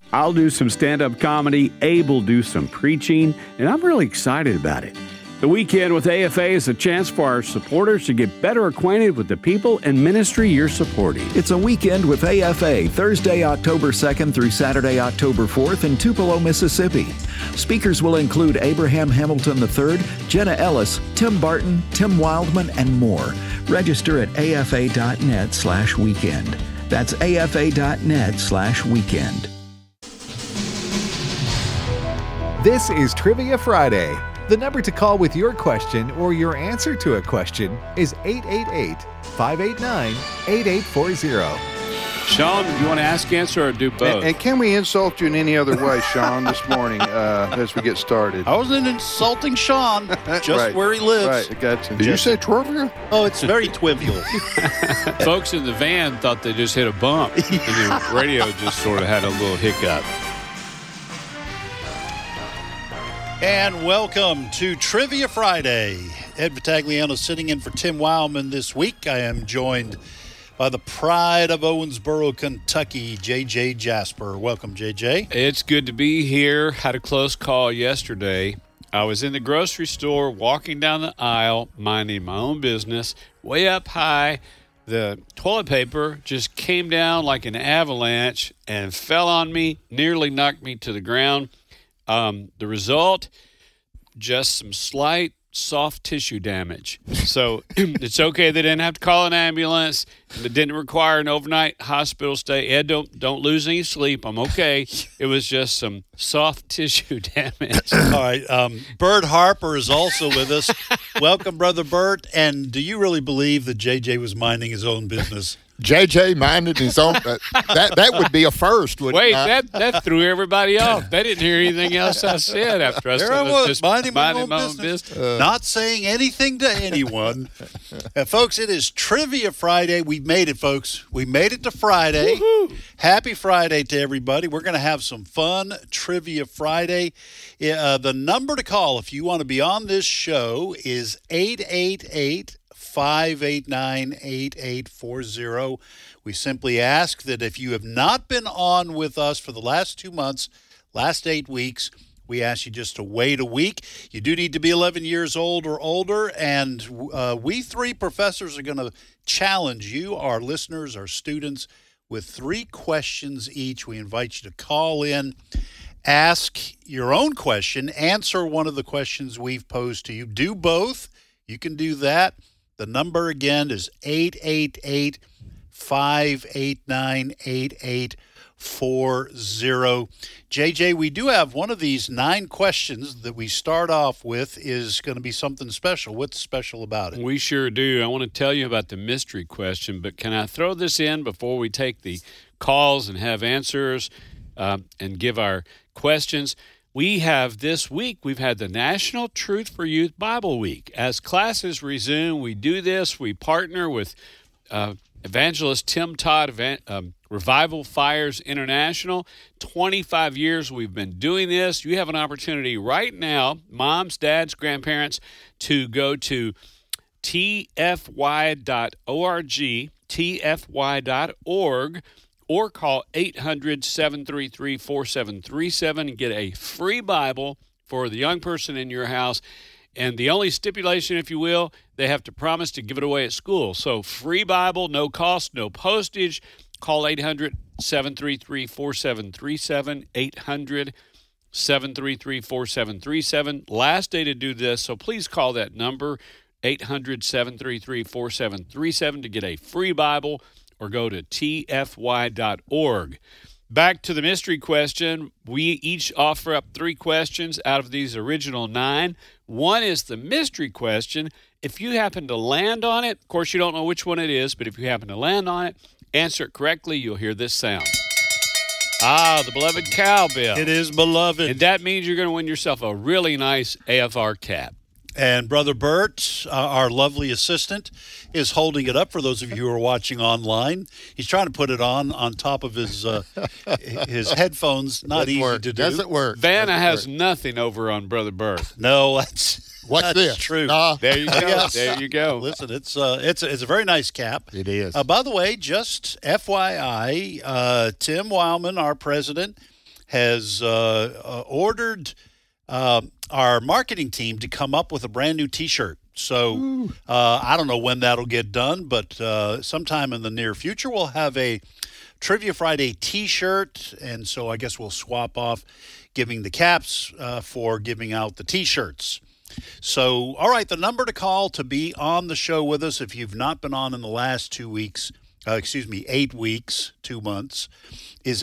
I'll do some stand-up comedy, Abe will do some preaching, and I'm really excited about it. The Weekend with AFA is a chance for our supporters to get better acquainted with the people and ministry you're supporting. It's a Weekend with AFA, Thursday, October 2nd through Saturday, October 4th in Tupelo, Mississippi. Speakers will include Abraham Hamilton III, Jenna Ellis, Tim Barton, Tim Wildman, and more. Register at afa.net/weekend. That's afa.net/weekend. This is Trivia Friday. The number to call with your question or your answer to a question is 888-589-8840. Sean, do you want to ask, answer, or do both? And can we insult you in any other way, Sean, this morning as we get started? I wasn't insulting Sean, just Right. where he lives. Right, I got you. Did you say trivia? Oh, it's very trivial. Folks in the van thought they just hit a bump, and the radio just sort of had a little hiccup. And welcome to Trivia Friday. Ed Vitagliano sitting in for Tim Wildman this week. I am joined by the pride of Owensboro, Kentucky, J.J. Jasper. Welcome, J.J. It's good to be here. Had a close call yesterday. I was in the grocery store walking down the aisle, minding my own business, way up high. The toilet paper just came down like an avalanche and fell on me, nearly knocked me to the ground. The result, just some slight soft tissue damage. So it's okay. They didn't have to call an ambulance. It didn't require an overnight hospital stay. Ed, don't lose any sleep. I'm okay. It was just some soft tissue damage. All right. Bert Harper is also with us. Welcome, Brother Bert. And do you really believe that J.J. was minding his own business? JJ minded his own. That would be a first. Wait, that threw everybody off. They didn't hear anything else I said after I There said I was, just minding my own business. Not saying anything to anyone. Folks, it is Trivia Friday. We made it, folks. We made it to Friday. Woo-hoo. Happy Friday to everybody. We're going to have some fun Trivia Friday. The number to call if you want to be on this show is 888-589-8840. We simply ask that if you have not been on with us for the last 2 months, last 8 weeks, we ask you just to wait a week. You do need to be 11 years old or older, and we three professors are going to challenge you, our listeners, our students, with 3 questions each. We invite you to call in, ask your own question, answer one of the questions we've posed to you. Do both. You can do that. The number again is 888-589-8840. JJ, we do have one of these 9 questions that we start off with is going to be something special. What's special about it? We sure do. I want to tell you about the mystery question, but can I throw this in before we take the calls and have answers and give our questions? We have this week, we've had the National Truth for Youth Bible Week. As classes resume, we do this. We partner with evangelist Tim Todd, Revival Fires International. 25 years we've been doing this. You have an opportunity right now, moms, dads, grandparents, to go to tfy.org, tfy.org, or call 800-733-4737 and get a free Bible for the young person in your house. And the only stipulation, if you will, they have to promise to give it away at school. So free Bible, no cost, no postage. Call 800-733-4737, 800-733-4737. Last day to do this, so please call that number, 800-733-4737, to get a free Bible, or go to tfy.org. Back to the mystery question. We each offer up 3 questions out of these original 9. One is the mystery question. If you happen to land on it, of course you don't know which one it is, but if you happen to land on it, answer it correctly, you'll hear this sound. The beloved cowbell. It is beloved. And that means you're going to win yourself a really nice AFR cap. And Brother Bert, our lovely assistant, is holding it up for those of you who are watching online. He's trying to put it on top of his headphones. Not easy to do. Doesn't work. Vanna has nothing over on Brother Bert. No, that's this? true. There you go. Yes. There you go. Listen, it's a very nice cap. It is. By the way, just FYI, Tim Wildman, our president, has ordered our marketing team to come up with a brand new T-shirt. So I don't know when that'll get done, but sometime in the near future we'll have a Trivia Friday T-shirt, and so I guess we'll swap off giving the caps for giving out the T-shirts. So, all right, the number to call to be on the show with us if you've not been on in the last 8 weeks, 2 months, is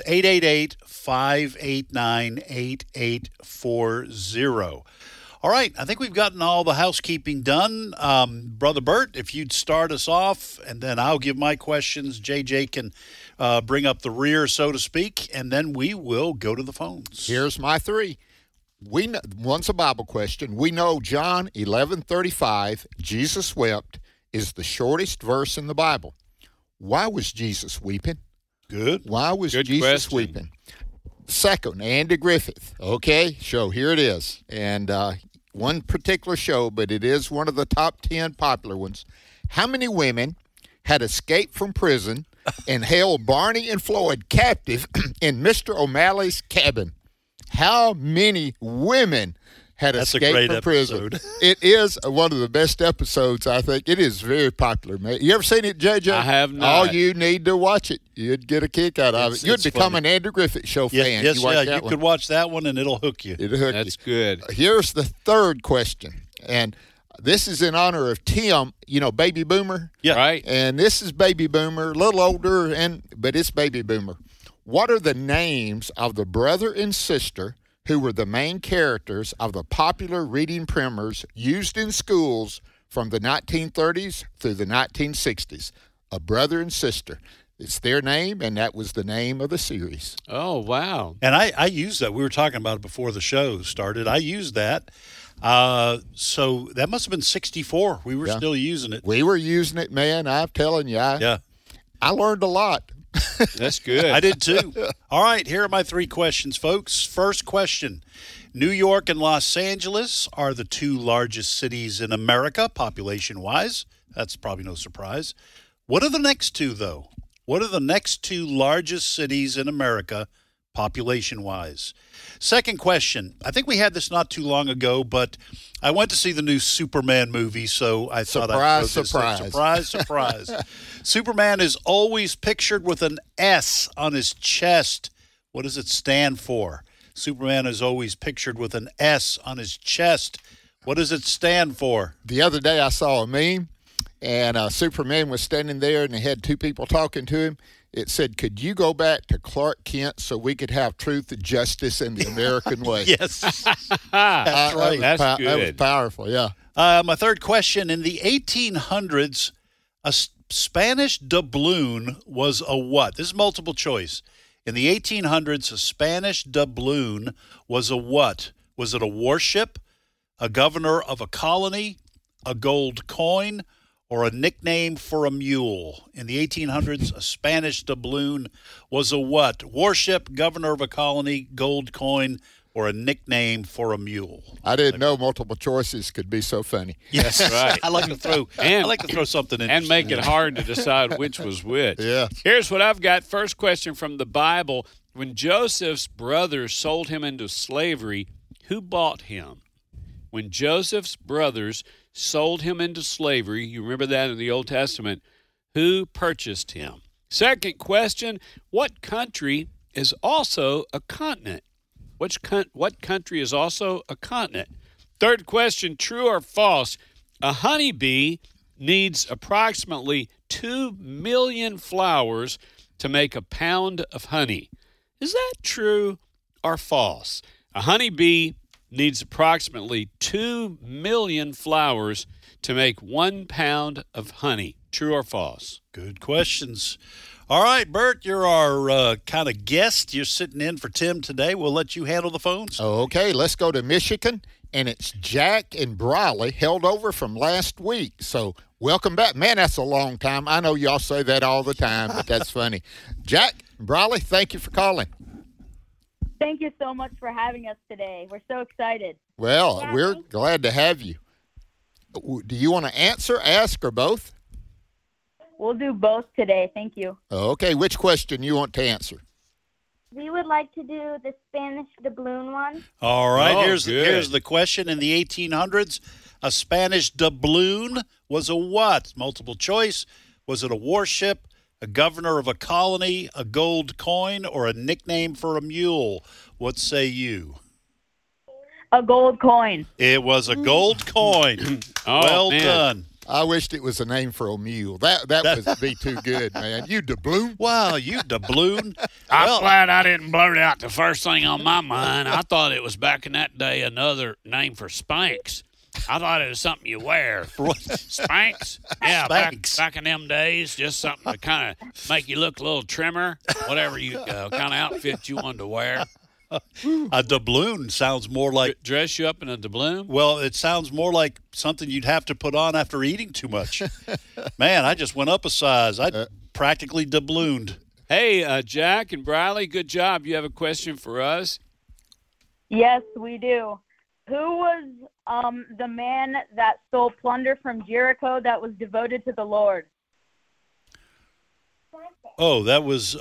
888-589-8840. All right, I think we've gotten all the housekeeping done. Brother Bert, if you'd start us off, and then I'll give my questions. JJ can bring up the rear, so to speak, and then we will go to the phones. Here's my three. One's a Bible question. We know John 11:35, Jesus wept, is the shortest verse in the Bible. Why was Jesus weeping? Good. Why was Good Jesus question. weeping? Second, Andy Griffith. Okay, show, here it is. And one particular show, but it is one of the top 10 popular ones. How many women had escaped from prison and held Barney and Floyd captive in Mr. O'Malley's cabin? How many women had That's a escaped great from prison? episode. It is one of the best episodes, I think. It is very popular, man. You ever seen it, JJ? I have not. Oh, you need to watch it. You'd get a kick out of it. You'd It's become funny. an Andy Griffith Show fan. Yes, you watch that you one. could watch that one, and it'll hook you. It'll hook That's you. good. Here's the third question, and this is in honor of Tim, Baby Boomer. Yeah. Right? And this is Baby Boomer, a little older, but it's Baby Boomer. What are the names of the brother and sister who were the main characters of the popular reading primers used in schools from the 1930s through the 1960s? A brother and sister. It's their name, and that was the name of the series. Oh, wow. And I used that. We were talking about it before the show started. I used that. So that must have been 64. We were still using it. We were using it, man. I'm telling you, Yeah. I learned a lot. That's good. I did too. All right, here are my three questions, folks. First question. New York and Los Angeles are the two largest cities in America, population-wise. That's probably no surprise. What are the next two, though? What are the next two largest cities in America, population-wise? Second question. I think we had this not too long ago, but I went to see the new Superman movie, so I thought I'd throw this in. Surprise. Superman is always pictured with an S on his chest. What does it stand for? Superman is always pictured with an S on his chest. What does it stand for? The other day I saw a meme, and Superman was standing there, and they had two people talking to him. It said, "Could you go back to Clark Kent so we could have truth and justice in the American way?" Yes. That's right. That's That was good. powerful, yeah. My third question. In the 1800s, a Spanish doubloon was a what? This is multiple choice. In the 1800s, a Spanish doubloon was a what? Was it a warship, a governor of a colony, a gold coin, or a nickname for a mule? In the 1800s, a Spanish doubloon was a what? Warship, governor of a colony, gold coin, or a nickname for a mule? I didn't know multiple choices could be so funny. Yes, right. I like to throw. I like to throw something in And make it hard to decide which was which. Yeah. Here's what I've got. First question from the Bible. When Joseph's brothers sold him into slavery, who bought him? When Joseph's brothers sold him into slavery, you remember that in the Old Testament, who purchased him? Second question, what country is also a continent? What country is also a continent? Third question, true or false? A honeybee needs approximately 2 million flowers to make a pound of honey. Is that true or false? A honeybee needs approximately 2 million flowers to make 1 pound of honey. True or false? Good questions. All right, Bert, you're our kind of guest. You're sitting in for Tim today. We'll let you handle the phones. Okay, let's go to Michigan, and it's Jack and Briley held over from last week. So welcome back. Man, that's a long time. I know y'all say that all the time, but that's funny. Jack and Briley, thank you for calling. Thank you so much for having us today. We're so excited. Well, Yeah, we're thanks. glad to have you. Do you want to answer, ask, or both? We'll do both today. Thank you. Okay, which question you want to answer? We would like to do the Spanish doubloon one. All right, Oh, here's good. the question. In the 1800s, a Spanish doubloon was a what? Multiple choice. Was it a warship, a governor of a colony, a gold coin, or a nickname for a mule? What say you? A gold coin. It was a gold coin. Oh, Well man. done. I wished it was a name for a mule. That would be too good, man. You doubloon? Wow, you doubloon. I'm Well, glad I didn't blurt out the first thing on my mind. I thought it was back in that day another name for Spanx. I thought it was something you wear. Spanx? Yeah, Spanx. Back in them days, just something to kind of make you look a little trimmer, whatever you kind of outfit you wanted to wear. a doubloon sounds more like, Dress you up in a doubloon? well, it sounds more like something you'd have to put on after eating too much. Man, I just went up a size. I practically doublooned. Hey, Jack and Briley, good job. You have a question for us? Yes, we do. Who was the man that stole plunder from Jericho that was devoted to the Lord? Oh, that was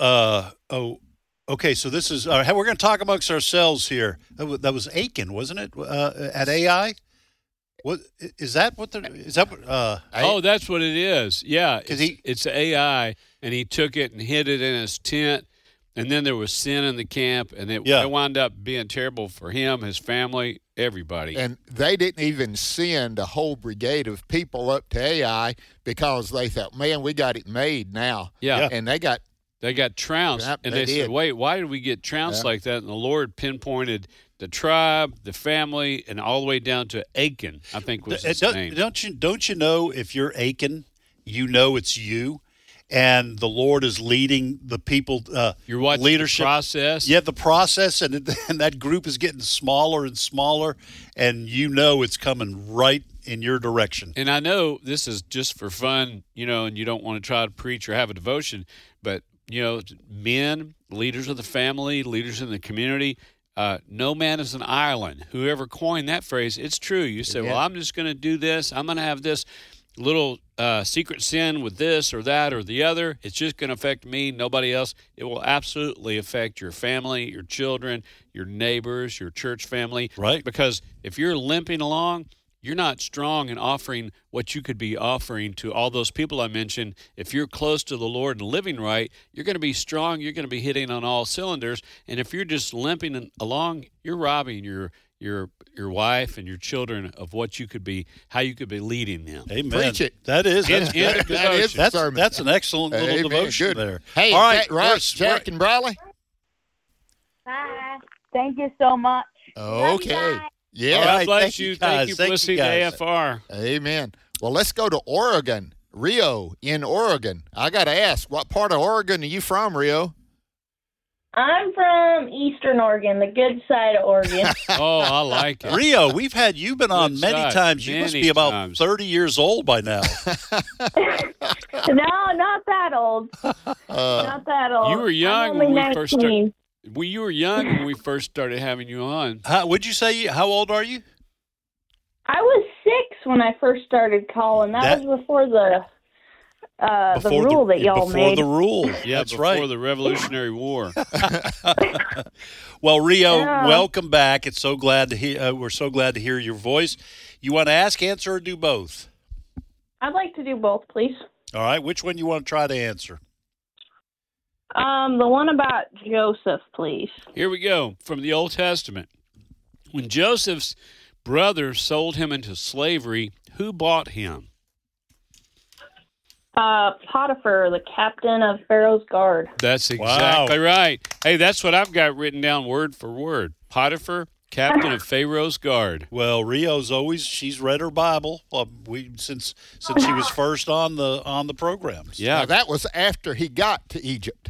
okay. So this is we're going to talk amongst ourselves here. That was Achan, wasn't it? At AI. What is that? What the is that? Oh, that's what it is. Yeah, 'Cause it's AI, and he took it and hid it in his tent. And then there was sin in the camp, and it wound up being terrible for him, his family, everybody. And they didn't even send a whole brigade of people up to AI because they thought, man, we got it made now. Yeah. And they got trounced. Yep, and they they said, did. wait, why did we get trounced Yeah. like that? And the Lord pinpointed the tribe, the family, and all the way down to Achan, I think was his name. Don't you know if you're Achan, you know it's you, and the Lord is leading the people. You're watching leadership the process. Yeah, the process, and that group is getting smaller and smaller, and you know it's coming right in your direction. And I know this is just for fun, and you don't want to try to preach or have a devotion, but, men, leaders of the family, leaders in the community, no man is an island. Whoever coined that phrase, it's true. You say, well, I'm just going to do this. I'm going to have this little secret sin with this or that or the other. It's just going to affect me, nobody else. It will absolutely affect your family, your children, your neighbors, your church family. Right. Because if you're limping along, you're not strong in offering what you could be offering to all those people I mentioned. If you're close to the Lord and living right, you're going to be strong. You're going to be hitting on all cylinders. And if you're just limping along, you're robbing your wife and your children of what you could be, how you could be leading them. Amen. Preach it. That is That is the sermon. that's an excellent little Amen. devotion Good. there. Hey, all right, right, verse- Jack and Briley? Bye. Thank you so much. Okay. Bye. Yeah. All God right, bless thank you, you. Thank guys. you for Thank you, listening guys. to AFR. Amen. Well, let's go to Oregon. Rio in Oregon. I got to ask, what part of Oregon are you from, Rio? I'm from Eastern Oregon, the good side of Oregon. Oh, I like it. Rio, you've been on Good many side. times. You must Many be about times. 30 years old by now. No, not that old. Not that old. You were young I'm only when we first started. 19. Well, you were young when we first started having you on. Would you say, how old are you? I was 6 when I first started calling. That was before the rule that y'all before made. the rule. Yeah, That's before right. the Revolutionary War. Well, Rio, Yeah. welcome back. It's so glad to hear. We're so glad to hear your voice. You want to ask, answer, or do both? I'd like to do both, please. All right. Which one you want to try to answer? The one about Joseph, please. Here we go from the Old Testament. When Joseph's brothers sold him into slavery, who bought him? Potiphar, the captain of Pharaoh's guard. That's exactly right. Hey, that's what I've got written down word for word. Potiphar, captain of Pharaoh's guard. Well, Rio's she's read her Bible. Since she was first on the programs. Yeah. Now, that was after he got to Egypt.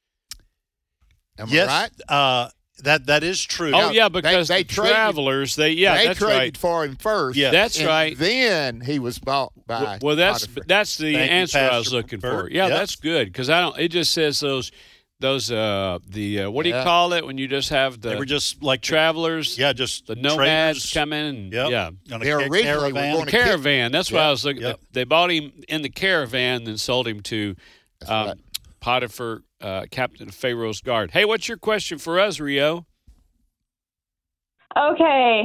Am Yes. I right? That is true. Oh, yeah, because they the traded- travelers, they that's traded right. for him first. Yeah. That's and right. Then he was bought by Well, that's Potiphar. the Thank you, answer I was Pastor looking for. Bert. Yeah, Yep. that's good because it just says those what do you Yeah. call it when you just have They were the just like travelers? Yeah, just the nomads traders. come in. Yep. Yeah. On a They originally were caravan. going to Caravan. That's why I was looking. Yep. They bought him in the caravan, then sold him to right. Potiphar captain of Pharaoh's Guard. Hey, what's your question for us, Rio? Okay.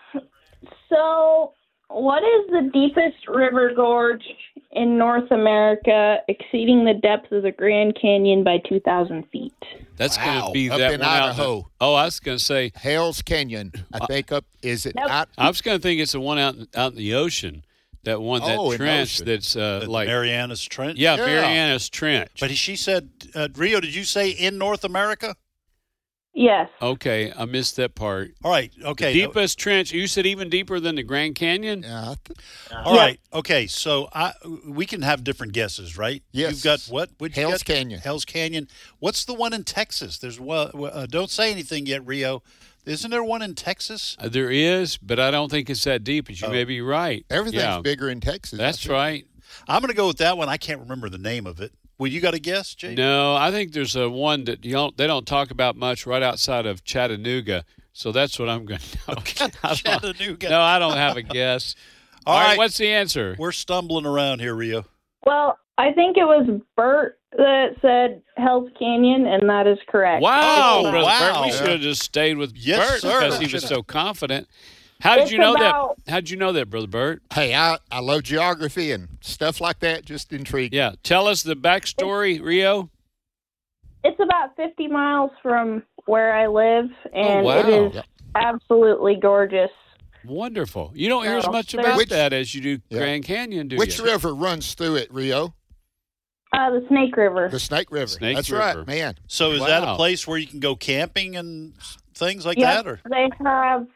So, what is the deepest river gorge in North America, exceeding the depth of the Grand Canyon by 2,000 feet? That's going to be up that in one Idaho. I was going to say Hell's Canyon. I think Nope. I was going to think it's the one out in the ocean. That one, that in the trench ocean. that's like Marianas Trench? Yeah, Marianas Trench. But she said, Rio, did you say in North America? Yes. Okay, I missed that part. All right, okay. The deepest trench, you said even deeper than the Grand Canyon? All right, okay, so we can have different guesses, right? Yes. You've got what? What'd you Hell's get? Canyon. Hell's Canyon. What's the one in Texas? There's don't say anything yet, Rio. Isn't there one in Texas? There is, but I don't think it's that deep. But you may be right. Everything's bigger in Texas. That's right. I'm going to go with that one. I can't remember the name of it. Well, you got a guess, Jay? No, I think there's a one that they don't talk about much right outside of Chattanooga. So that's what I'm going to Chattanooga. No, I don't have a guess. All right, what's the answer? We're stumbling around here, Rio. Well, I think it was Bert that said Hell's Canyon, and that is correct. Wow, Brother wow. Bert, we should have just stayed with Yes, Bert sir. because he was so confident. How did you know that? How did you know that, Brother Bert? Hey, I love geography and stuff like that. Just intrigued. Yeah, tell us the backstory, Rio. It's about 50 miles from where I live, and wow. it is absolutely gorgeous. Wonderful. You don't hear as So, much there's- about that as you do Grand Canyon, do Which you? river runs through it, Rio? The Snake River. The Snake River. Snake That's River. right, man. So is that a Wow. place where you can go camping and things like Yes, that? Or they have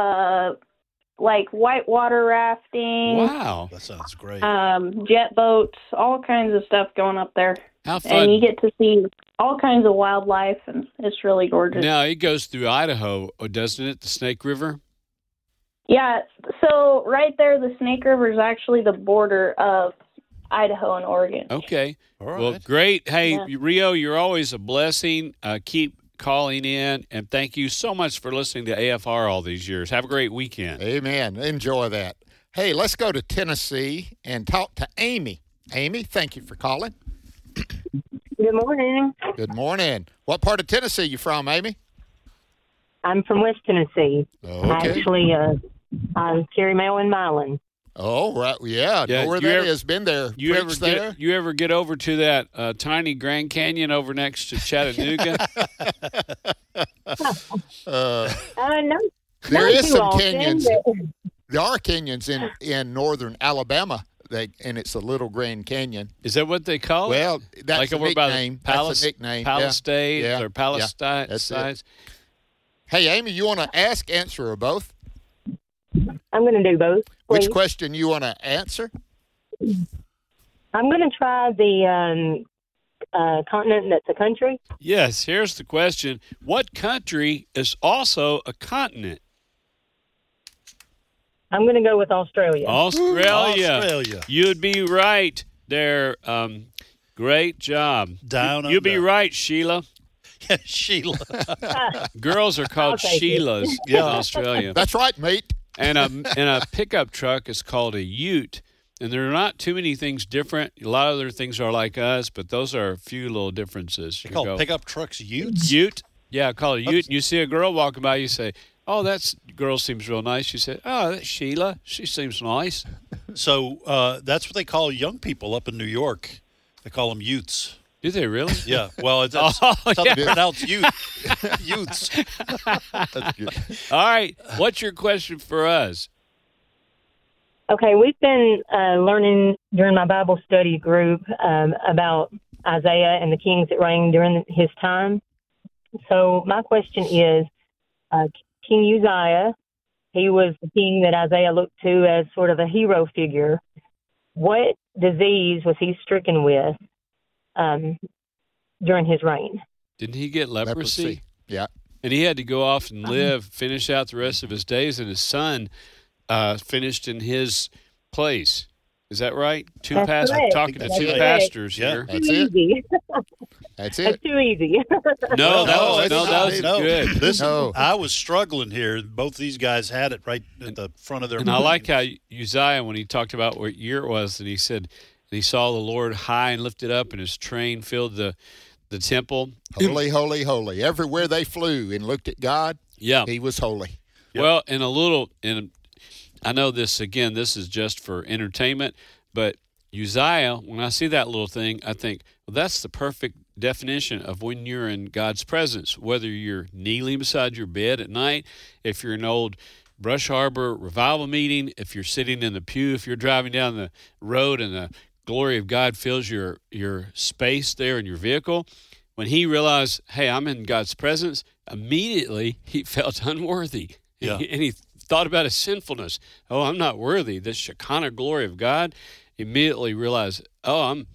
like whitewater rafting, Wow. that sounds great. jet boats, all kinds of stuff going up there. How And fun. you get to see all kinds of wildlife, and it's really gorgeous. Now, it goes through Idaho, doesn't it, the Snake River? Yeah, so right there, the Snake River is actually the border of Idaho and Oregon. Okay. All right. Well, great. Hey, Yeah. Rio, you're always a blessing. Keep calling in, and thank you so much for listening to AFR all these years. Have a great weekend. Amen. Enjoy that. Hey, let's go to Tennessee and talk to Amy. Amy, thank you for calling. Good morning. Good morning. What part of Tennessee you from, Amy? I'm from West Tennessee. Okay. Actually, I'm Carrie Mail in Milan. Oh, right. Yeah. Yeah, Know where you that ever- is. Been there. You Preached there. you ever get over to that tiny Grand Canyon over next to Chattanooga? No, There not is too some often, canyons. but- There are canyons in northern Alabama, and it's a little Grand Canyon. Is that what they call it? Well, that's like a over by the nickname. That's a nickname. Yeah. Palestine Yeah. or Palestine. That's it. sides? Hey, Amy, you want to ask, answer, or both? I'm going to do both. Which please. question you want to answer? I'm going to try the continent that's a country. Yes, here's the question. What country is also a continent? I'm going to go with Australia. Australia. You'd be right there. Great job. Down You'd be under. right, Sheila. Yeah, Sheila. Girls are called Okay. Sheilas in Australia. That's right, mate. And a pickup truck is called a ute. And there are not too many things different. A lot of other things are like us, but those are a few little differences. They You call go, pickup trucks utes? Ute? Yeah, call it a ute. And you see a girl walking by, you say, oh, that girl seems real nice. You say, oh, that's Sheila. She seems nice. So that's what they call young people up in New York. They call them utes. Do they really? Yeah. Well, it's Oh, how yeah. they pronounce utes. That's good. All right. What's your question for us? Okay, we've been learning during my Bible study group about Isaiah and the kings that reigned during his time. So my question is, King Uzziah, he was the king that Isaiah looked to as sort of a hero figure. What disease was he stricken with during his reign? Didn't he get leprosy? Yeah. And he had to go off and live, finish out the rest of his days, and his son finished in his place. Is that right? That's I'm correct. talking to That's two correct. pastors Yeah. here. That's Too it. easy. That's That's it. too easy. No, that was it's not. good. Listen, No. I was struggling here. Both these guys had it right at the front of their And I like how Uzziah, when he talked about what year it was, and he said, and he saw the Lord high and lifted up, and his train filled the the temple. Holy, holy, holy. Everywhere they flew and looked at God, Yeah. he was holy. Well, and I know this, again, this is just for entertainment, but Uzziah, when I see that little thing, I think, well, that's the perfect definition of when you're in God's presence, whether you're kneeling beside your bed at night, if you're in an old Brush Harbor revival meeting, if you're sitting in the pew, if you're driving down the road and the glory of God fills your space there in your vehicle. When he realized, hey, I'm in God's presence, immediately he felt unworthy. Yeah. And he thought about his sinfulness. Oh, I'm not worthy. This Shekinah glory of God. Immediately realized, oh,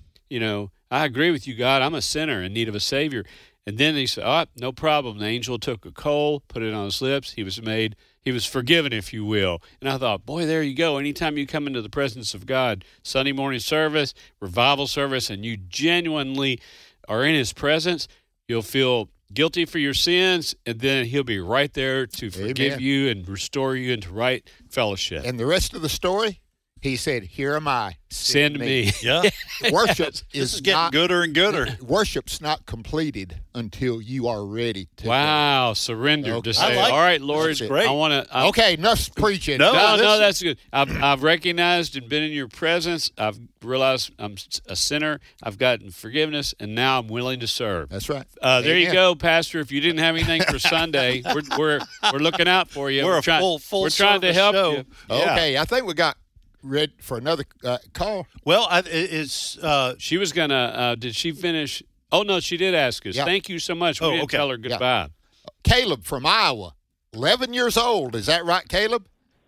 I agree with you, God. I'm a sinner in need of a Savior. And then he said, oh, no problem. The angel took a coal, put it on his lips. He was forgiven, if you will. And I thought, boy, there you go. Anytime you come into the presence of God, Sunday morning service, revival service, and you genuinely are in his presence, you'll feel guilty for your sins, and then he'll be right there to forgive Amen. you and restore you into right fellowship. And the rest of the story, he said, here am I. Send me. Yeah. Worship This is getting gooder and gooder. Worship's not completed until you are ready to Wow, surrender Okay. to say, all right, Lord, That's it. Great. I want to. Okay, enough preaching. No, No, that's good. I've recognized and been in your presence. I've realized I'm a sinner. I've gotten forgiveness, and now I'm willing to serve. That's right. There you Amen. go, Pastor. If you didn't have anything for Sunday, we're looking out for you. We're a trying, full We're trying to service help show. you. Okay, I think we got ready for another call. Well, it's She was gonna. Did she finish? Oh no, she did ask us. Yeah. Thank you so much. We didn't tell her goodbye. Caleb from Iowa, 11 years old. Is that right, Caleb?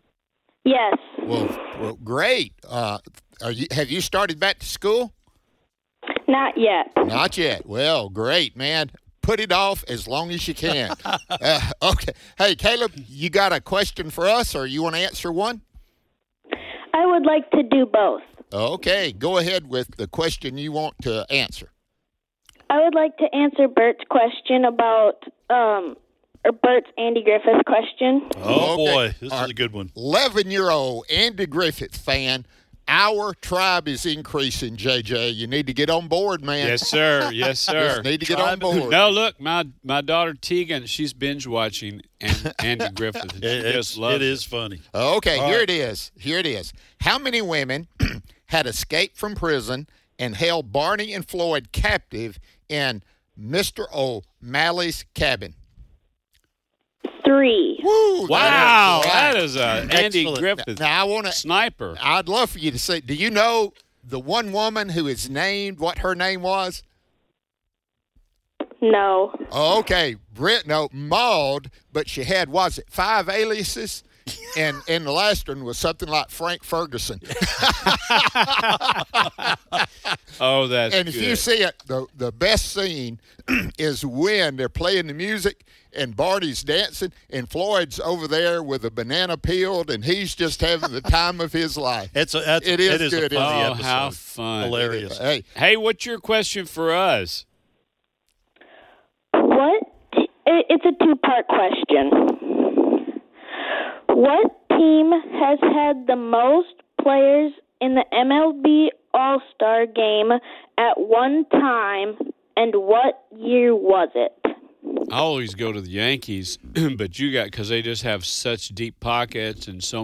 Yes. Well, great. Have you started back to school? Not yet. Not yet. Well, great, man. Put it off as long as you can. Okay. Hey, Caleb, you got a question for us, or you want to answer one? I would like to do both. Okay, go ahead with the question you want to answer. I would like to answer Bert's question about, or Bert's Andy Griffith question. oh Okay. boy, this is a good one. 11-year-old Andy Griffith fan. Our tribe is increasing, JJ. You need to get on board, man. Yes, sir. Yes, sir. Just need to get on board. No, look, my daughter Tegan, she's binge watching Andy Griffith. And she just loves It is funny. Okay, All here right. it is. Here it is. How many women had escaped from prison and held Barney and Floyd captive in Mr. O'Malley's cabin? 3. Woo! Wow, that that is is a Andy Excellent. Griffith Now I want to. sniper. I'd love for you to say. Do you know the one woman who is named? What her name was? No. Okay, Maud, but she had, was it 5 aliases? And the last one was something like Frank Ferguson. Oh, that's And if good. you see it, the best scene is when they're playing the music and Barney's dancing and Floyd's over there with a banana peeled and he's just having the time of his life. It It is is a good, funny Oh, episode. how fun. Hilarious. Hey, Hey, what's your question for us? It's a 2-part question. What team has had the most players in the MLB All-Star game at one time, and what year was it? I always go to the Yankees, but because they just have such deep pockets and so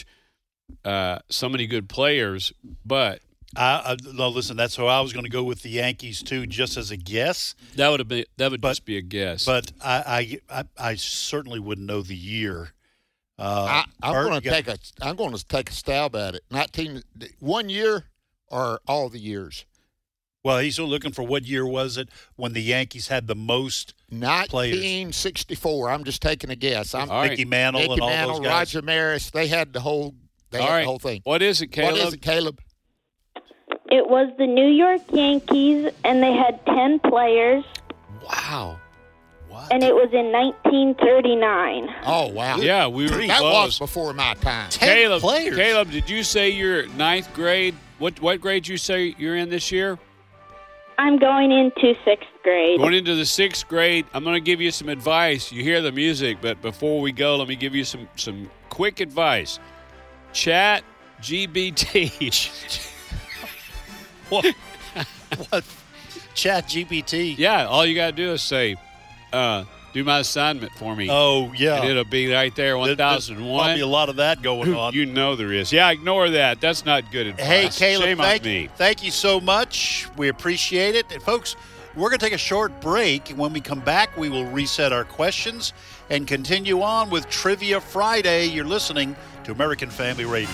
many good players. But No, listen, that's how I was going to go with the Yankees too, just as a guess. that would just be a guess. But I certainly wouldn't know the year. I'm Bert, going you got- to take a stab at it. 1 year or all the years? Well, he's still looking for what year was it when the Yankees had the most players. 1964. I'm just taking a guess. All right. Mickey Mantle Mickey and all Mantle, those guys. Roger Maris. They had the whole. They All had right. the whole thing. What is it, Caleb? What is it, Caleb? It was the New York Yankees, and they had 10 players, Wow. What? and it was in 1939. Oh wow. Yeah, we were That close. was before my time. 10 players. Caleb, did you say you're ninth grade? What grade you say you're in this year? I'm going into 6th grade. Going into the 6th grade, I'm going to give you some advice. You hear the music, but before we go, let me give you some quick advice. Chat GBT. What? Chat GPT. Yeah, all you got to do is say, do my assignment for me. Oh, yeah. And it'll be right there, 1001. There's probably a lot of that going on. You know there is. Yeah, ignore that. That's not good advice. Hey, Caleb, Shame on me. thank you so much. We appreciate it. And folks, we're going to take a short break. And when we come back, we will reset our questions and continue on with Trivia Friday. You're listening to American Family Radio.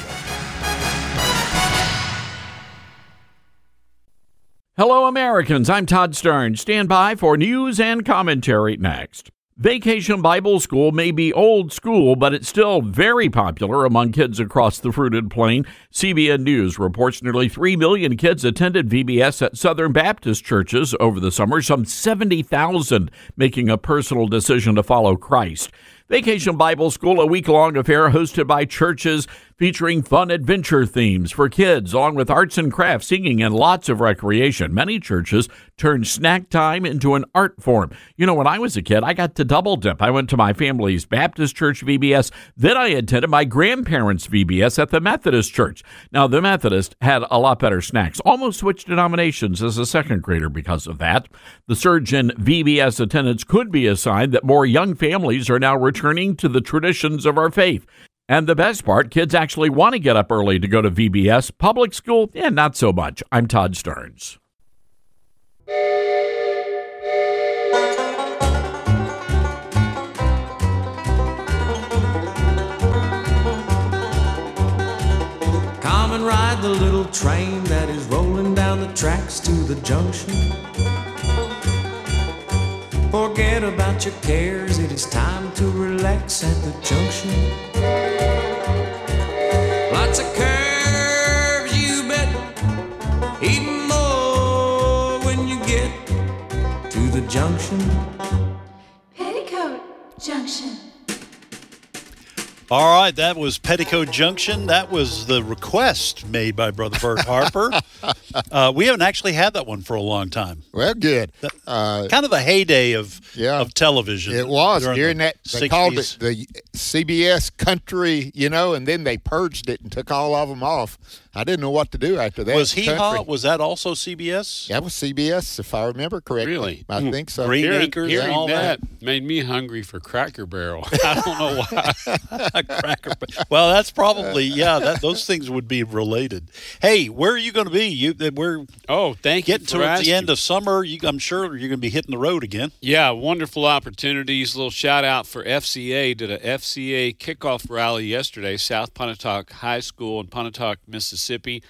Hello, Americans. I'm Todd Stern. Stand by for news and commentary next. Vacation Bible School may be old school, but it's still very popular among kids across the fruited plain. CBN News reports nearly 3 million kids attended VBS at Southern Baptist churches over the summer, some 70,000 making a personal decision to follow Christ. Vacation Bible School, a week-long affair hosted by churches featuring fun adventure themes for kids, along with arts and crafts, singing, and lots of recreation. Many churches turned snack time into an art form. You know, when I was a kid, I got to double dip. I went to my family's Baptist church VBS. Then I attended my grandparents' VBS at the Methodist church. Now, the Methodist had a lot better snacks. Almost switched denominations as a second grader because of that. The surge in VBS attendance could be a sign that more young families are now returning to the traditions of our faith. And the best part, kids actually want to get up early to go to VBS. Public school, not so much. I'm Todd Stearns. Come and ride the little train that is rolling down the tracks to the junction. Forget about your cares, it is time to relax at the junction. Lots of curves, you bet, even more when you get to the junction. Petticoat Junction. All right, that was Petticoat Junction. That was the request made by Brother Bert Harper. We haven't actually had that one for a long time. Well, good. Kind of the heyday of television. It was during that. They 60s. called it the CBS Country, and then they purged it and took all of them off. I didn't know what to do after that. Was Hee Haw? Was that also CBS? That was CBS, if I remember correctly. Really? I think so. Green Acres and all that made me hungry for Cracker Barrel. I don't know why. Cracker Barrel. Well, that's probably those things would be related. Hey, where are you going to be? Thank you. Getting towards the end of summer. I'm sure you're going to be hitting the road again. Yeah, wonderful opportunities. A little shout out for FCA. Did a FCA kickoff rally yesterday, South Pontotoc High School in Pontotoc, Mississippi.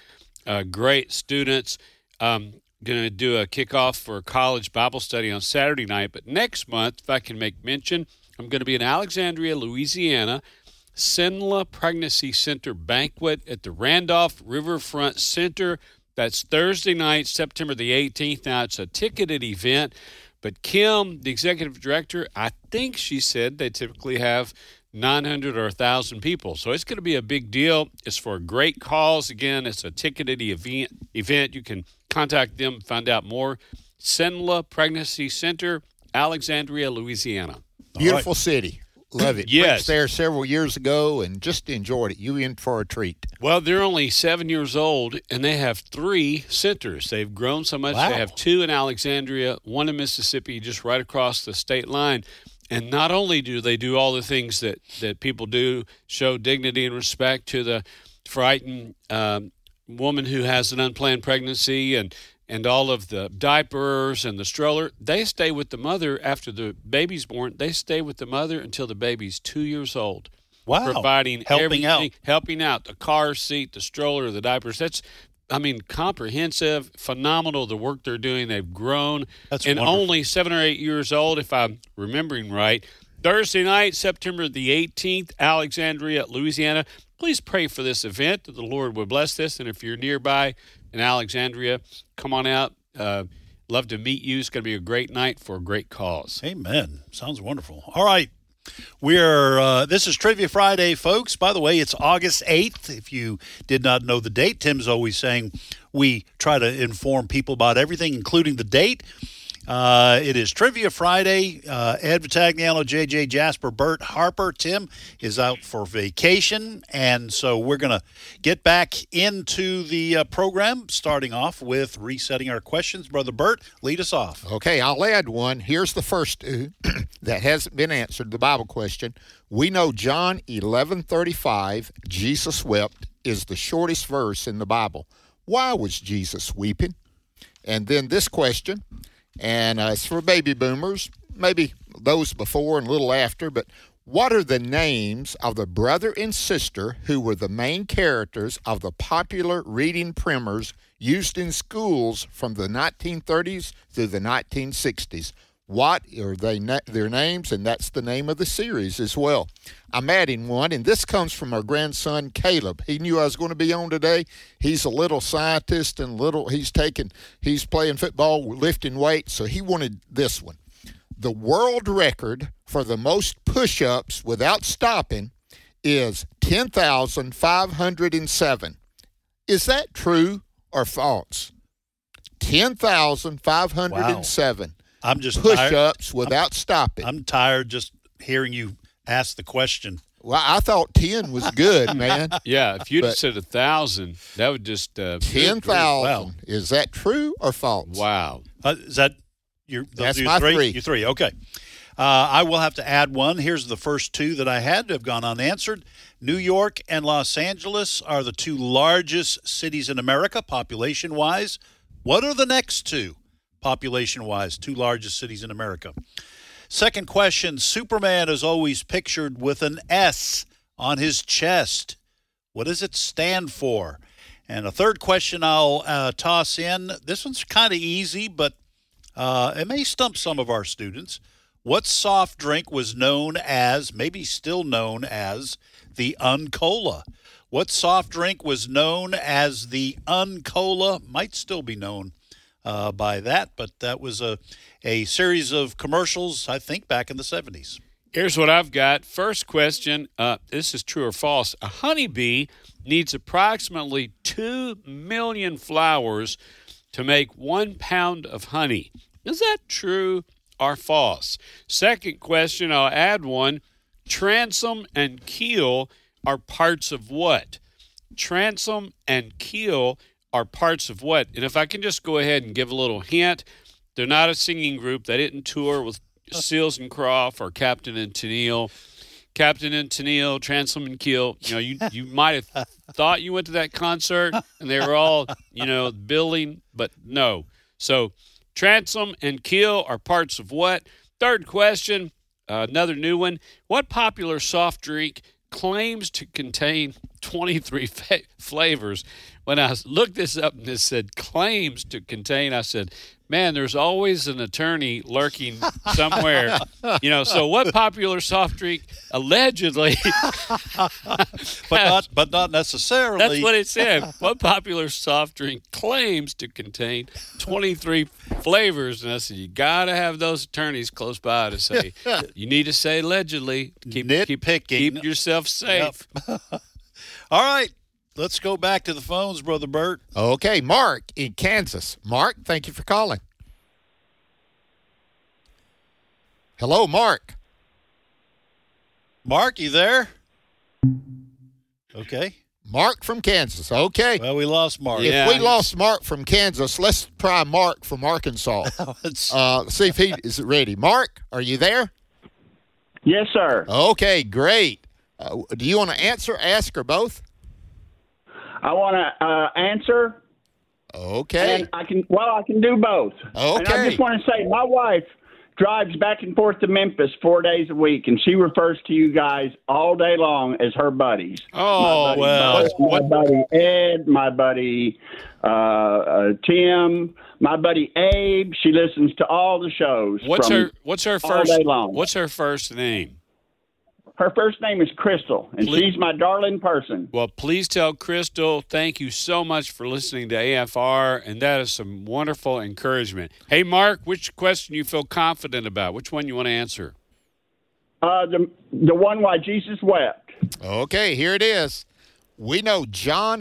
Great students. Going to do a kickoff for a college Bible study on Saturday night. But next month, if I can make mention, I'm going to be in Alexandria, Louisiana, Cenla Pregnancy Center banquet at the Randolph Riverfront Center. That's Thursday night, September the 18th. Now, it's a ticketed event, but Kim, the executive director, I think she said they typically have 900 or 1,000 people. So it's going to be a big deal. It's for a great cause. Again, it's a ticketed event. You can contact them, find out more. Cenla Pregnancy Center, Alexandria, Louisiana. Beautiful city. Love it. Yes. Preached there several years ago and just enjoyed it. You in for a treat. Well, they're only 7 years old, and they have 3 centers. They've grown so much. Wow. They have 2 in Alexandria, 1 in Mississippi, just right across the state line. And not only do they do all the things that people do, show dignity and respect to the frightened woman who has an unplanned pregnancy and all of the diapers and the stroller, they stay with the mother after the baby's born. They stay with the mother until the baby's 2 years old. Wow. Providing Helping everything, helping out, the car seat, the stroller, the diapers. That's, comprehensive, phenomenal, the work they're doing. They've grown. That's and wonderful. only 7 or 8 years old, if I'm remembering right. Thursday night, September the 18th, Alexandria, Louisiana. Please pray for this event, that the Lord would bless this. And if you're nearby in Alexandria, come on out. Love to meet you. It's going to be a great night for a great cause. Amen. Sounds wonderful. All right. This is Trivia Friday, folks. By the way, it's August 8th. If you did not know the date, Tim's always saying we try to inform people about everything, including the date. It is Trivia Friday. Ed Vitagliano, JJ Jasper, Bert Harper. Tim is out for vacation, and so we're going to get back into the program, starting off with resetting our questions. Brother Bert, lead us off. Okay, I'll add one. Here's the first two that hasn't been answered, the Bible question. We know John 11:35, Jesus wept, is the shortest verse in the Bible. Why was Jesus weeping? And then this question, and it's for baby boomers, maybe those before and a little after, but what are the names of the brother and sister who were the main characters of the popular reading primers used in schools from the 1930s through the 1960s? What are their names? And that's the name of the series as well. I'm adding one, and this comes from our grandson, Caleb. He knew I was going to be on today. He's a little scientist and he's playing football, lifting weights, so he wanted this one. The world record for the most push-ups without stopping is 10,507. Is that true or false? 10,507. Wow. I'm just push-ups without stopping. I'm tired just hearing you ask the question. Well, I thought 10 was good, man. Yeah, if you'd have said 1,000, that would just 10,000. Wow. Is that true or false? Wow. Is that that's my three? Your three. Okay. I will have to add one. Here's the first two that I had to have gone unanswered. New York and Los Angeles are the two largest cities in America, population-wise. What are the next two? Population-wise, two largest cities in America. Second question, Superman is always pictured with an S on his chest. What does it stand for? And a third question I'll toss in. This one's kind of easy, but it may stump some of our students. What soft drink was known as, maybe still known as, the Uncola? What soft drink was known as the Uncola? Might still be known by that, but that was a series of commercials, I think, back in the 70s. Here's what I've got. First question, this is true or false. A honeybee needs approximately 2 million flowers to make 1 pound of honey. Is that true or false? Second question, I'll add one. Transom and keel are parts of what? Transom and keel are parts of what? And if I can just go ahead and give a little hint, they're not a singing group. They didn't tour with Seals and Croft or Captain and Tennille. Captain and Tennille, Transom and Keel. You might have thought you went to that concert and they were all, billing, but no. So Transom and Keel are parts of what? Third question, another new one. What popular soft drink claims to contain 23 flavors? When I looked this up and it said claims to contain, I said, man, there's always an attorney lurking somewhere. So what popular soft drink allegedly but not necessarily. That's what it said. What popular soft drink claims to contain 23 flavors? And I said, you got to have those attorneys close by to say, you need to say allegedly. Keep yourself safe. Yep. All right. Let's go back to the phones, Brother Bert. Okay, Mark in Kansas. Mark, thank you for calling. Hello, Mark. Mark, you there? Okay. Mark from Kansas. Okay. Well, we lost Mark. If we lost Mark from Kansas, let's try Mark from Arkansas. See if he is ready. Mark, are you there? Yes, sir. Okay, great. Do you want to answer, ask, or both? I want to answer. Okay. And I can do both. Okay. And I just want to say, my wife drives back and forth to Memphis 4 days a week, and she refers to you guys all day long as her buddies. Oh, my buddy Ed, my buddy Tim, my buddy Abe. She listens to all the shows. What's her all day long. What's her first name? Her first name is Crystal, and she's my darling person. Well, please tell Crystal, thank you so much for listening to AFR, and that is some wonderful encouragement. Hey, Mark, which question you feel confident about? Which one you want to answer? The one why Jesus wept. Okay, here it is. We know John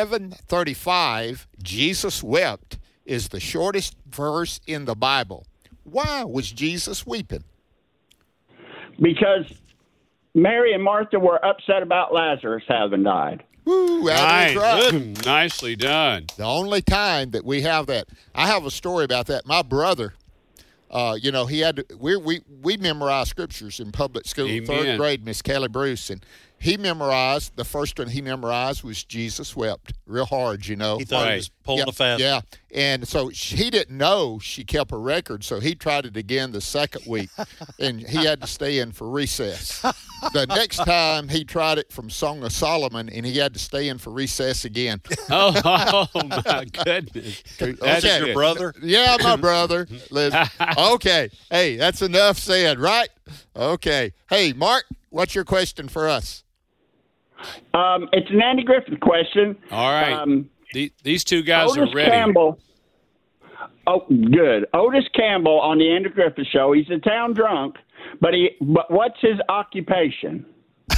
11:35, Jesus wept, is the shortest verse in the Bible. Why was Jesus weeping? Because Mary and Martha were upset about Lazarus having died. Woo, that is right. Good. Nicely done. The only time that we have that, I have a story about that. My brother, he had to, we memorized scriptures in public school, Amen. 3rd grade, Miss Kelly Bruce, and he memorized, the first one he memorized was Jesus wept, real hard, He thought he was pulling a fast. Yeah, and so he didn't know she kept a record, so he tried it again the second week, and he had to stay in for recess. The next time he tried it from Song of Solomon, and he had to stay in for recess again. Oh my goodness. That's your brother? Yeah, my brother. Okay. Hey, that's enough said, right? Okay. Hey, Mark, what's your question for us? It's an Andy Griffith question. All right. These two guys Otis are ready. Campbell. Oh, good. Otis Campbell on the Andy Griffith Show. He's a town drunk, but what's his occupation?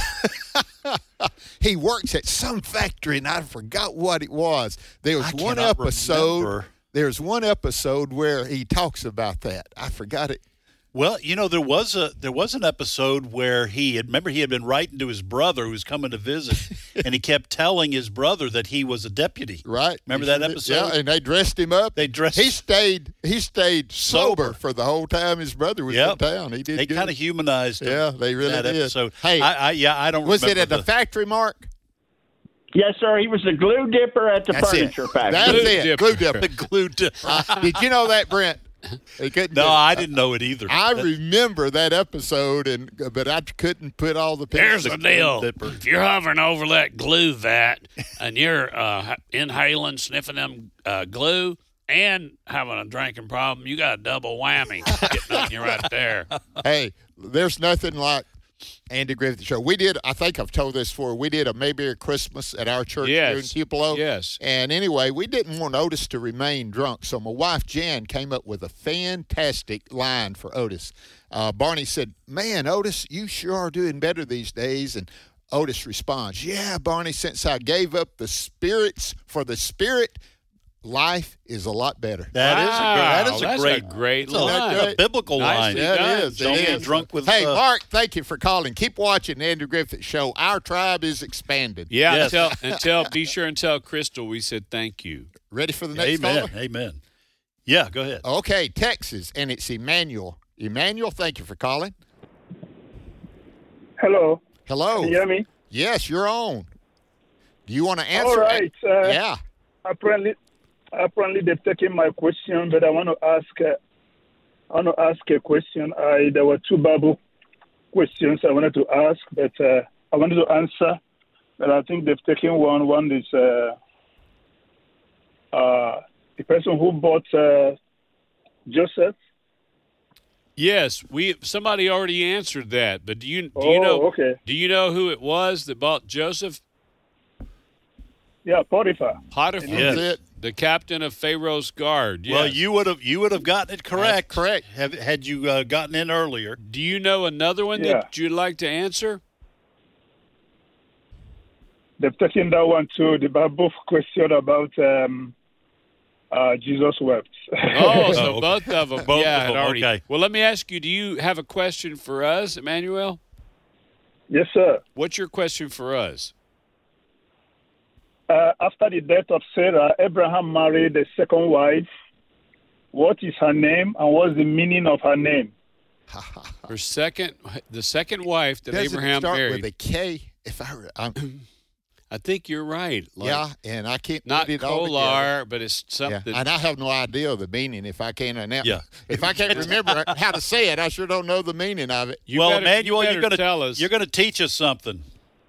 He works at some factory, and I forgot what it was. There's one episode. Remember. There's one episode where he talks about that. I forgot it. Well, there was an episode where he had been writing to his brother who was coming to visit, and he kept telling his brother that he was a deputy. Right. Remember that episode? Yeah, and they dressed him up. He stayed sober for the whole time his brother was in town. He did. They good. kind of humanized him. Yeah, they really that did. Episode. Hey, I don't. Was remember it at the factory, Mark? Yes, sir. He was the glue dipper at the furniture factory. That's it. Glue dipper. The glue dipper. Did you know that, Brent? No, I didn't know it either. I remember that episode, but I couldn't put all the pictures. Here's the deal. If you're hovering over that glue vat and you're inhaling, sniffing them glue, and having a drinking problem, you got a double whammy getting on you right there. Hey, there's nothing like Andy Griffith Show. We did, I think I've told this before, we did a Maybe a Christmas at our church here in Tupelo. Yes. And anyway, we didn't want Otis to remain drunk, so my wife Jan came up with a fantastic line for Otis. Barney said, "Man, Otis, you sure are doing better these days." And Otis responds, "Yeah, Barney, since I gave up the spirits for the spirit, life is a lot better." That's a great line. A biblical line. Yeah, it is. Don't get drunk with. Hey, Mark, thank you for calling. Keep watching the Andrew Griffith Show. Our tribe is expanded. Yeah, be sure and tell Crystal we said thank you. Ready for the next Amen. caller? Amen. Yeah, go ahead. Okay, Texas, and it's Emmanuel. Emmanuel, thank you for calling. Hello. Hello. Can you hear me? Yes, you're on. Do you want to answer? All right. Yeah. Apparently they've taken my question, but I want to ask a question. There were two Bible questions I wanted to ask, but I wanted to answer. But I think they've taken one. One is the person who bought Joseph. Yes, somebody already answered that. But do you know? Okay. Do you know who it was that bought Joseph? Yeah, Potiphar. Yes. The captain of Pharaoh's guard. Yes. Well, you would have gotten it correct. That's correct. Had you gotten in earlier. Do you know another one that you'd like to answer? They've taken that one too. The Bible question about Jesus wept. Oh, so both of them. Both yeah, of them. already. Okay. Well, let me ask you, do you have a question for us, Emmanuel? Yes, sir. What's your question for us? After the death of Sarah, Abraham married a second wife. What is her name, and what's the meaning of her name? The second wife that Doesn't Abraham it start married. with a K? I think you're right. Yeah, and I can't not put it all Kolar, together. but it's something. Yeah, and I have no idea of the meaning if I can't announce. Yeah. If I can't remember how to say it, I sure don't know the meaning of it. Emmanuel, you're going to tell us. You're going to teach us something.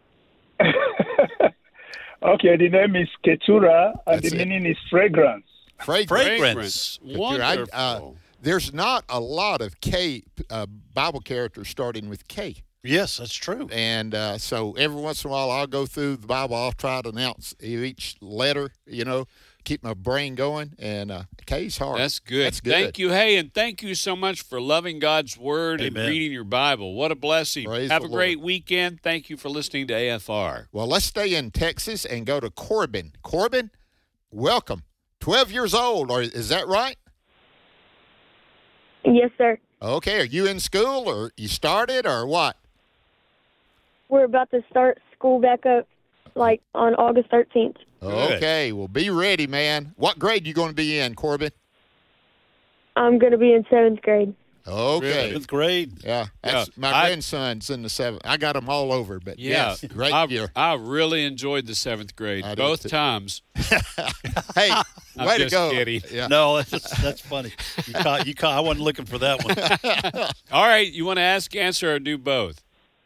Okay, the name is Keturah, and the meaning is fragrance. Fragrance. Wonderful. There's not a lot of K Bible characters starting with K. Yes, that's true. And so every once in a while, I'll go through the Bible. I'll try to announce each letter, keep my brain going. And K's hard. That's good. That's good. Thank you. Hey, and thank you so much for loving God's Word Amen. and reading your Bible. What a blessing. Praise Have the a great weekend. Thank you for listening to AFR. Well, let's stay in Texas and go to Corbin. Corbin, welcome. 12 years old, or is that right? Yes, sir. Okay, are you in school or you started or what? We're about to start school back up, like, on August 13th. Okay, well, be ready, man. What grade you going to be in, Corbin? I'm going to be in 7th grade. Okay. 7th grade. Yeah, that's my grandson's in the 7th. I got them all over, but Yeah, yes, great year. I really enjoyed the 7th grade both times. Hey, I'm way to just go. kidding. Yeah. No, that's funny. You caught, I wasn't looking for that one. All right, you want to ask, answer, or do both?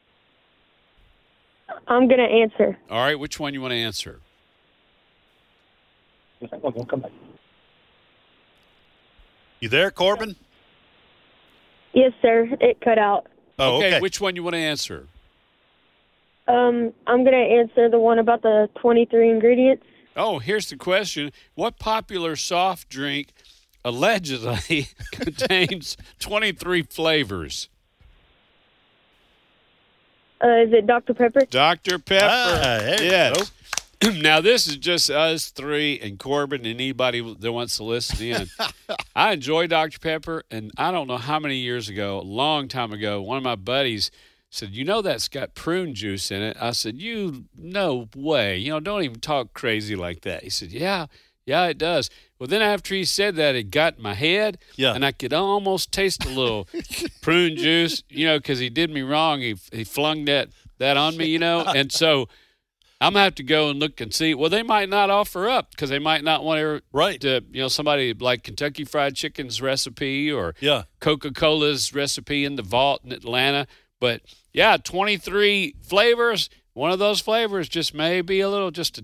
I'm going to answer. All right, which one you want to answer? You there, Corbin? Yes, sir. It cut out. Oh, okay. Which one you want to answer? I'm going to answer the one about the 23 ingredients. Oh, here's the question. What popular soft drink allegedly contains 23 flavors? Is it Dr. Pepper? Dr. Pepper. there you Yes. Now, this is just us three and Corbin and anybody that wants to listen in. I enjoy Dr. Pepper, and I don't know how many years ago, a long time ago, one of my buddies said, you know that's got prune juice in it? I said, no way. Don't even talk crazy like that. He said, yeah, it does. Well, then after he said that, it got in my head, and I could almost taste a little prune juice, because he did me wrong. He flung that on me, and so I'm going to have to go and look and see. Well, they might not offer up because they might not want to, somebody like Kentucky Fried Chicken's recipe or Coca-Cola's recipe in the vault in Atlanta. But, 23 flavors. One of those flavors just may be just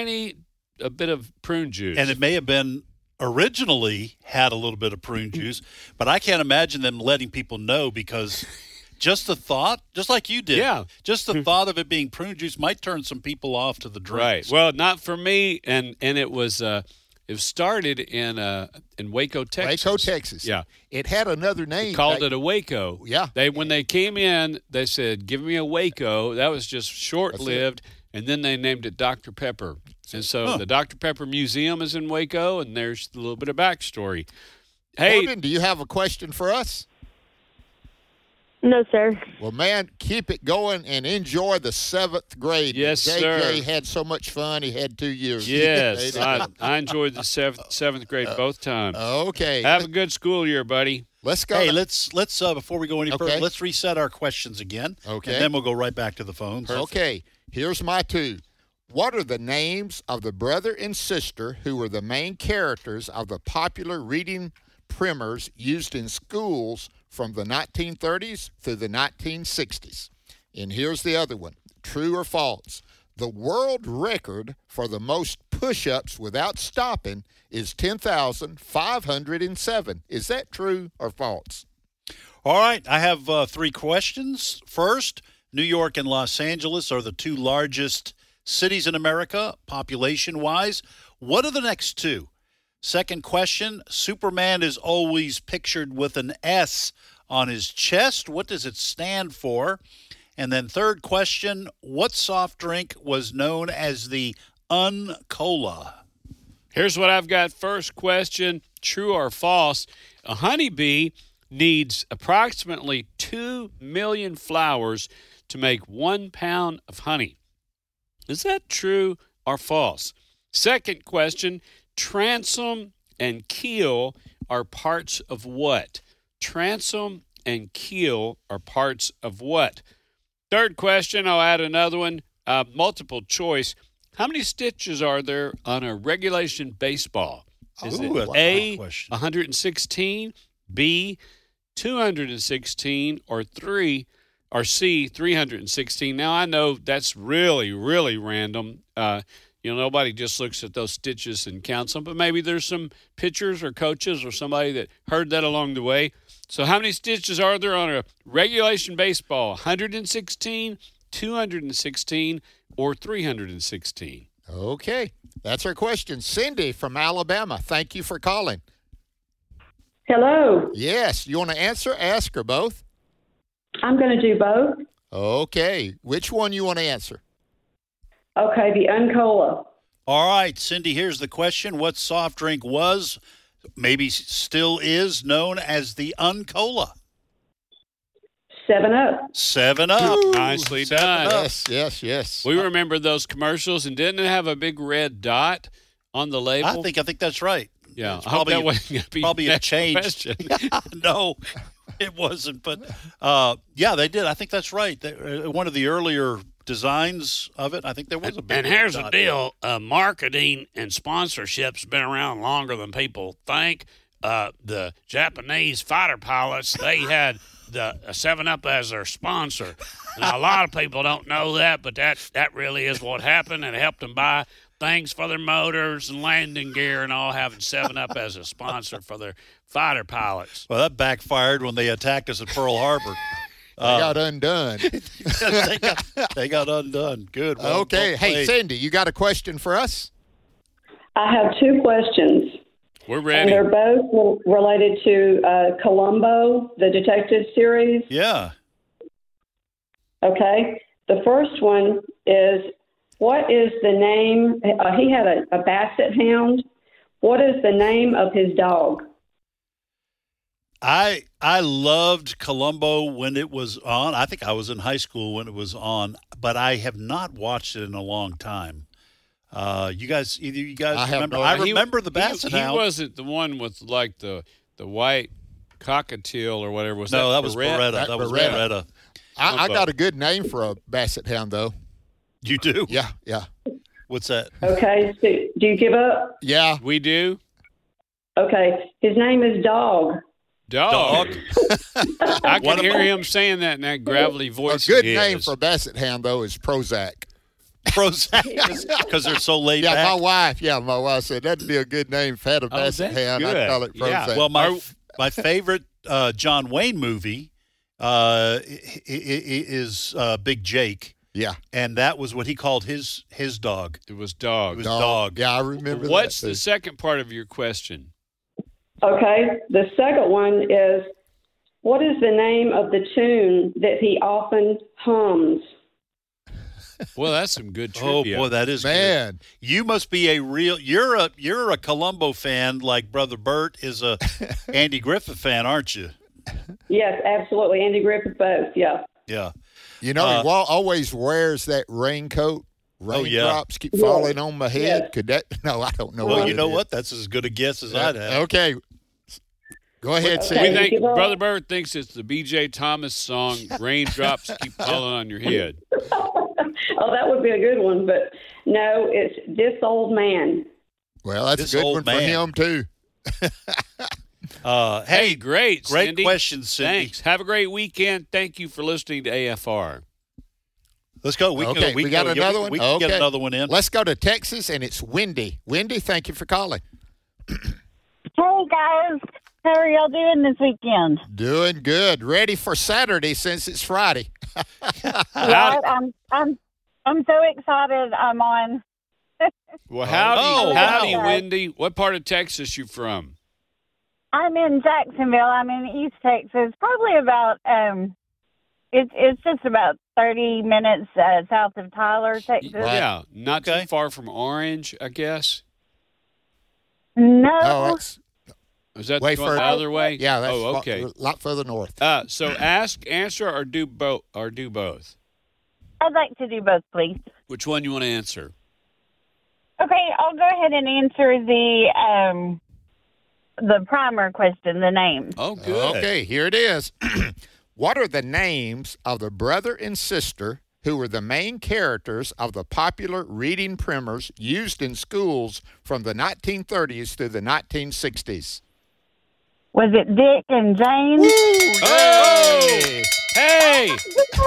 a bit of prune juice. And it may have been originally had a little bit of prune juice, but I can't imagine them letting people know because just the thought, just like you did, just the thought of it being prune juice might turn some people off to the drinks. Right. Well, not for me, and it was it started in Waco, Texas. Waco, Texas. Yeah. It had another name. They called it a Waco. Yeah. When they came in, they said, give me a Waco. That was just short-lived, and then they named it Dr. Pepper. And so the Dr. Pepper Museum is in Waco, and there's a little bit of backstory. Hey, Corbin, do you have a question for us? No, sir. Well, man, keep it going and enjoy the 7th grade. Yes, JJ sir. had so much fun. He had 2 years. Yes, I enjoyed the seventh grade both times. Okay. Have a good school year, buddy. Let's go. Hey, let's before we go any further, let's reset our questions again. Okay. And then we'll go right back to the phones. Okay. Here's my 2. What are the names of the brother and sister who were the main characters of the popular reading primers used in schools from the 1930s through the 1960s? And here's the other one. True or false? The world record for the most push-ups without stopping is 10,507. Is that true or false? All right. I have 3 questions. First, New York and Los Angeles are the 2 largest cities in America, population-wise. What are the next 2? Second question, Superman is always pictured with an S on his chest. What does it stand for? And then third question, what soft drink was known as the Uncola? Here's what I've got. First question, true or false? A honeybee needs approximately 2 million flowers to make 1 pound of honey. Is that true or false? Second question, transom and keel are parts of what? Transom and keel are parts of what? Third question, I'll add another one, multiple choice. How many stitches are there on a regulation baseball? Is it A, 116, B, 216, or C, 316? Now, I know that's really, really random. Nobody just looks at those stitches and counts them, but maybe there's some pitchers or coaches or somebody that heard that along the way. So how many stitches are there on a regulation baseball? 116, 216, or 316? Okay. That's our question. Cindy from Alabama, thank you for calling. Hello. Yes. You want to answer? Ask or both? I'm going to do both. Okay. Which one you want to answer? Okay, the Uncola. All right, Cindy, here's the question. What soft drink was maybe still is known as the Uncola? 7-Up. 7-Up. Nicely 7 done. Up. Yes. We remember those commercials, and didn't it have a big red dot on the label? I think that's right. Yeah, It's I hope that wasn't going to be probably a next change. question. No, it wasn't. But yeah, they did. I think that's right. One of the earlier designs of it, I think there was a big And here's the dot. deal: marketing and sponsorship's been around longer than people think. The Japanese fighter pilots, they had the 7-Up as their sponsor. Now, a lot of people don't know that, but that really is what happened, and it helped them buy things for their motors and landing gear and all, having 7-Up as a sponsor for their fighter pilots. Well, that backfired when they attacked us at Pearl Harbor. They got undone. They got undone. Good. Well, Okay. well Hey, played. Cindy, you got a question for us? I have 2 questions. We're And ready. they're both related to Columbo, the detective series. Yeah. Okay. The first one is, what is the name? He had a basset hound. What is the name of his dog? I loved Columbo when it was on. I think I was in high school when it was on, but I have not watched it in a long time. Either you guys I have remember? no I idea. remember the Basset He Hound. wasn't the one with like the white cockatiel or whatever. Was No, that was Beretta? Beretta. That was Beretta. Beretta. I got a good name for a basset hound, though. You do? Yeah. What's that? Okay. So do you give up? Yeah. We do. Okay. His name is Dog. Dog. I What can hear about- him saying that in that gravelly A voice. good of name his. for a basset hound, though, is Prozac. Prozac, because they're so laid Yeah, back. my wife said that'd be a good name if I had a basset that's hound. good. I'd call it Prozac. Yeah. Well, my favorite John Wayne movie is Big Jake, yeah. and that was what he called his dog. It was Dog. It was Dog. Yeah, I remember What's that. the second part of your question? Okay. The second one is, what is the name of the tune that he often hums? Well, that's some good Oh trivia. boy, that is Man. good. You must be a real. You're a Columbo fan, like Brother Bert is a Andy Griffith fan, aren't you? Yes, absolutely. Andy Griffith, both. Yeah. Yeah. You know, he always wears that raincoat. Oh, yeah. Raindrops keep falling on my head. Yes. Could that? No, I don't know. Well, what you it know is. what? That's as good a guess as I'd have. Okay. Go ahead, Okay. We Cindy. think Give up. Brother Bird thinks it's the B.J. Thomas song "Raindrops Keep Falling on Your Head." Oh, that would be a good one, but no, it's This Old Man. Well, that's This a good old one for man. him, too. Hey, great Cindy. question, Cindy. Thanks. Have a great weekend. Thank you for listening to AFR. Let's go. We got another one? We can get Okay. another one in. Let's go to Texas, and it's Wendy. Wendy, thank you for calling. Hey guys, how are y'all doing this weekend? Doing good. Ready for Saturday since it's Friday. Right, I'm so excited. I'm on. Well, howdy, Oh, howdy, wow. Wendy. What part of Texas you from? I'm in Jacksonville. I'm in East Texas. Probably about it's just about 30 minutes south of Tyler, Texas. Yeah, not Okay. too far from Orange, I guess. No, Oh, that's Is that way going further. the other way? Yeah, that's oh, okay. a lot further north. So ask, answer, or do both. I'd like to do both, please. Which one you want to answer? Okay, I'll go ahead and answer the primer question, the name. Oh, good. Okay, here it is. What are the names of the brother and sister who were the main characters of the popular reading primers used in schools from the 1930s through the 1960s? Was it Dick and Jane? Hey! Hey,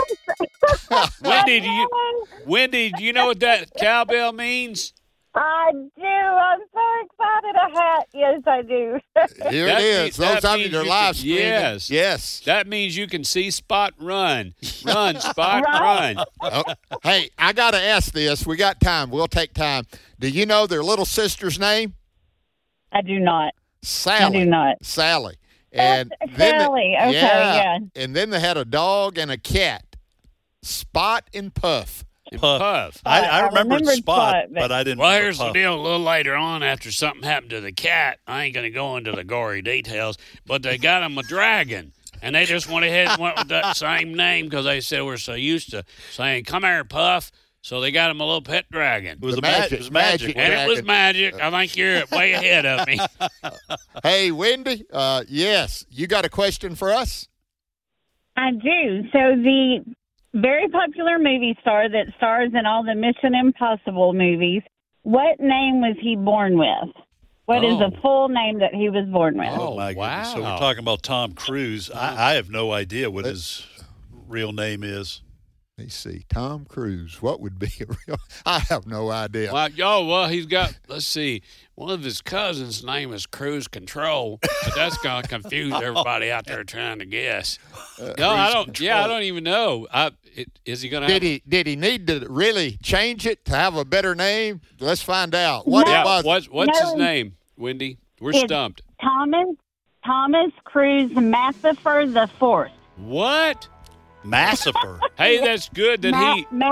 Wendy, do you know what that cowbell means? I do. I'm so excited. Yes, I do. Here That it is. means- Those that of you means that are you live can- streaming. yes. Yes. That means you can see Spot run. Run, Spot, Right. run. Oh, hey, I got to ask this. We got time. We'll take time. Do you know their little sister's name? I do not. Sally. I do not. Sally. And That's then Sally. Okay, yeah. And then they had a dog and a cat, Spot and Puff. Puff. I remembered Spot, but I didn't. Well, remember here's Puff. the deal. A little later on, after something happened to the cat, I ain't going to go into the gory details, but they got him a dragon. And they just went ahead and went with that same name because they said we're so used to saying, "Come here, Puff." So they got him a little pet dragon. It was magic. And it was magic. I think you're way ahead of me. Hey, Wendy, yes, you got a question for us? I do. So the very popular movie star that stars in all the Mission Impossible movies, what name was he born with? What is the full name that he was born with? Oh, my goodness. So we're talking about Tom Cruise. I have no idea what his real name is. Let me see. Tom Cruise. What would be a real? I have no idea. Well, he's got, let's see, one of his cousins' name is Cruise Control, but that's going to confuse everybody out there trying to guess. I don't even know. Is he going to have... Did he need to really change it to have a better name? Let's find out. What's his name, Wendy? We're stumped. Thomas Cruise Massifer the Fourth. What? Massifer. Hey, that's good that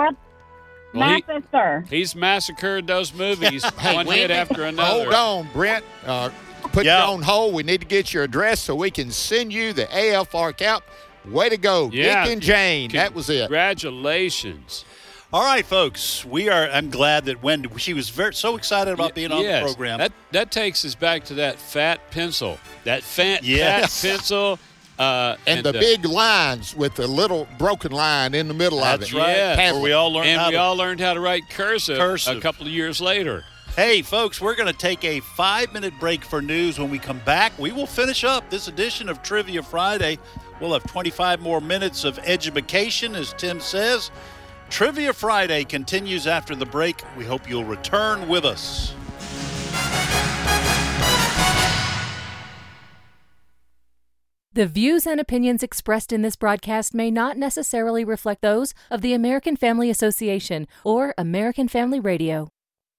Massifer. He's massacred those movies one hit after another. Hold on, Brent. Put you on hold. We need to get your address so we can send you the AFR cap. Way to go, Dick and Jane. That was it. Congratulations. All right, folks. I'm glad that Wendy, she was so excited about being on the program. That takes us back to that fat pencil. That fat pencil. And the big lines with the little broken line in the middle of it. That's right. Yes. Where we all learned how to write cursive a couple of years later. Hey, folks, we're going to take a 5-minute break for news. When we come back, we will finish up this edition of Trivia Friday. We'll have 25 more minutes of education, as Tim says. Trivia Friday continues after the break. We hope you'll return with us. The views and opinions expressed in this broadcast may not necessarily reflect those of the American Family Association or American Family Radio.